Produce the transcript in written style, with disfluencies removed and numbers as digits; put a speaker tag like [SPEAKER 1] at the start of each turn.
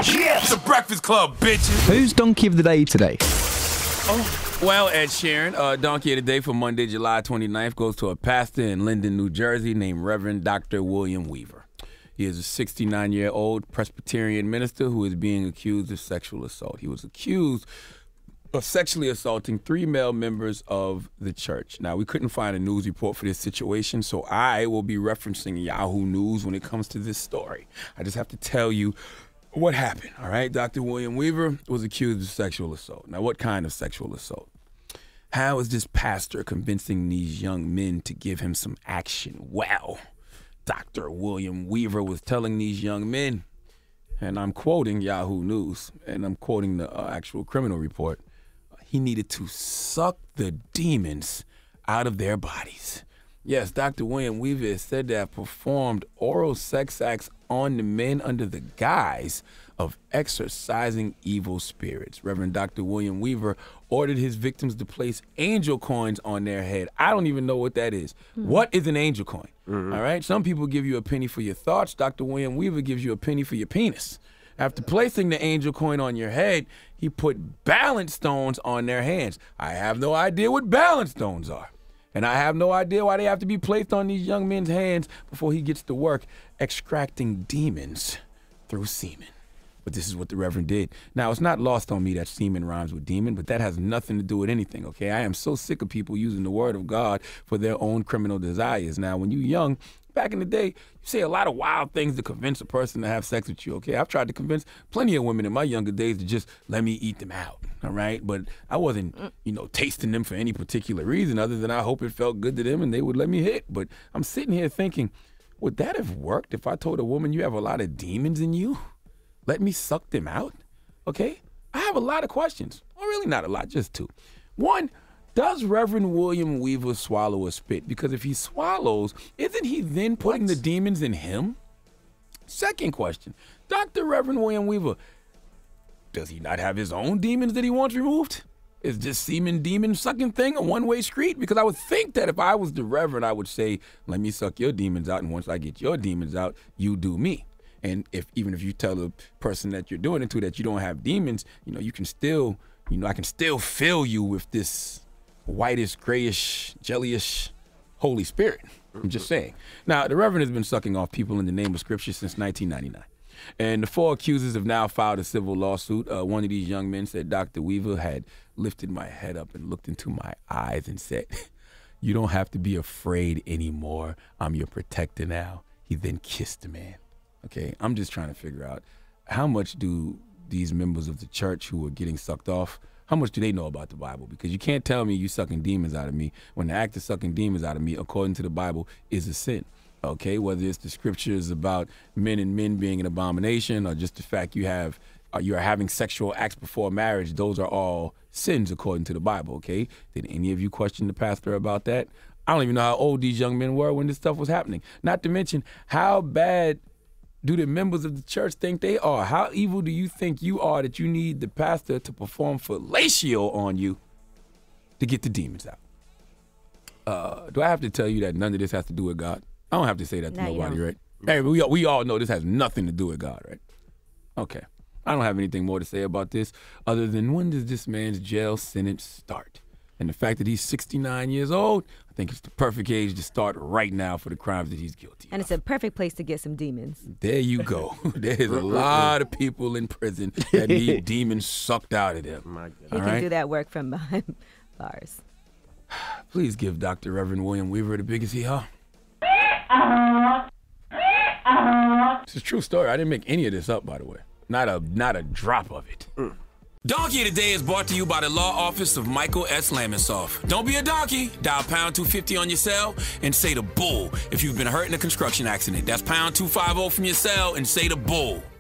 [SPEAKER 1] Yeah, it's the Breakfast Club, bitches.
[SPEAKER 2] Who's Donkey of the Day today?
[SPEAKER 1] Well, Ed Sheeran, Donkey of the Day for Monday, July 29th goes to a pastor in Linden, New Jersey named Reverend Dr. William Weaver. He is a 69-year-old Presbyterian minister who is being accused of sexual assault. He was accused of sexually assaulting 3 male members of the church. Now, we couldn't find a news report for this situation, so I will be referencing Yahoo News when it comes to this story. I just have to tell you what happened, all right? Dr. William Weaver was accused of sexual assault. Now, what kind of sexual assault? How is this pastor convincing these young men to give him some action? Well, Dr. William Weaver was telling these young men, and I'm quoting Yahoo News, and I'm quoting the actual criminal report, he needed to suck the demons out of their bodies. Yes, Dr. William Weaver is said to have performed oral sex acts on the men under the guise of exorcising evil spirits. Reverend Dr. William Weaver ordered his victims to place angel coins on their head. I don't even know what that is. What is an angel coin? All right? Some people give you a penny for your thoughts. Dr. William Weaver gives you a penny for your penis. After placing the angel coin on your head, he put balance stones on their hands. I have no idea what balance stones are. And I have no idea why they have to be placed on these young men's hands before he gets to work extracting demons through semen. But this is what the Reverend did. Now, it's not lost on me that semen rhymes with demon, but that has nothing to do with anything, okay? I am so sick of people using the word of God for their own criminal desires. Now, when you're young, back in the day, you say a lot of wild things to convince a person to have sex with you, okay? I've tried to convince plenty of women in my younger days to just let me eat them out, all right? But I wasn't, tasting them for any particular reason other than I hope it felt good to them and they would let me hit. But I'm sitting here thinking, would that have worked if I told a woman you have a lot of demons in you? Let me suck them out, okay? I have a lot of questions. Well, really not a lot, just 2. 1, does Reverend William Weaver swallow a spit? Because if he swallows, isn't he then putting the demons in him? Second question, Dr. Reverend William Weaver, does he not have his own demons that he wants removed? Is this semen demon sucking thing a one-way street? Because I would think that if I was the Reverend, I would say, let me suck your demons out, and once I get your demons out, you do me. And even if you tell the person that you're doing it to that you don't have demons, you can still, I can still fill you with this whitish, grayish, jellyish Holy Spirit. I'm just saying. Now, the Reverend has been sucking off people in the name of Scripture since 1999. And the 4 accusers have now filed a civil lawsuit. One of these young men said Dr. Weaver had lifted my head up and looked into my eyes and said, you don't have to be afraid anymore. I'm your protector now. He then kissed the man. Okay, I'm just trying to figure out how much do these members of the church who are getting sucked off, how much do they know about the Bible? Because you can't tell me you sucking demons out of me when the act of sucking demons out of me, according to the Bible, is a sin. Okay, whether it's the scriptures about men and men being an abomination or just the fact you are having sexual acts before marriage, those are all sins according to the Bible, okay? Did any of you question the pastor about that? I don't even know how old these young men were when this stuff was happening. Not to mention, how bad do the members of the church think they are? How evil do you think you are that you need the pastor to perform fellatio on you to get the demons out? Do I have to tell you that none of this has to do with God? I don't have to say that to nobody, right? Hey, we all know this has nothing to do with God, right? Okay. I don't have anything more to say about this other than when does this man's jail sentence start? And the fact that he's 69 years old, I think it's the perfect age to start right now for the crimes that he's guilty of.
[SPEAKER 3] And it's a perfect place to get some demons.
[SPEAKER 1] There you go. There's a lot of people in prison that need demons sucked out of them.
[SPEAKER 3] He can do that work from behind bars.
[SPEAKER 1] Please give Dr. Reverend William Weaver the biggest hee-haw. It's a true story. I didn't make any of this up, by the way. Not a drop of it. Donkey of the Day is brought to you by the law office of Michael S. Lamonsoff. Don't be a donkey. Dial pound 250 on your cell and say the bull if you've been hurt in a construction accident. That's pound 250 from your cell and say the bull.